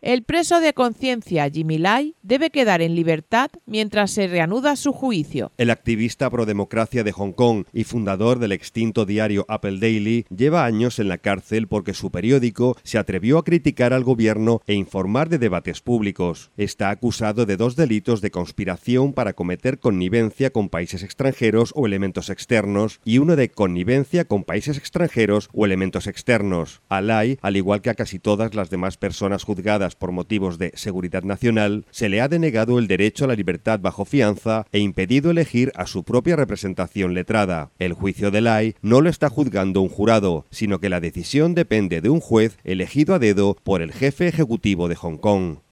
El preso de conciencia Jimmy Lai debe quedar en libertad mientras se reanuda su juicio. El activista prodemocracia de Hong Kong y fundador del extinto diario Apple Daily lleva años en la cárcel porque su periódico se atrevió a criticar al gobierno e informar de debates públicos. Está acusado de 2 delitos de conspiración para cometer connivencia con países extranjeros o elementos externos y uno de connivencia con países extranjeros o elementos externos. A Lai, al igual que a casi todas las demás personas juzgadas por motivos de seguridad nacional, se le ha denegado el derecho a la libertad bajo fianza e impedido elegir a su propia representación letrada. El juicio de Lai no lo está juzgando un jurado, sino que la decisión depende de un juez elegido a dedo por el jefe ejecutivo de Hong Kong.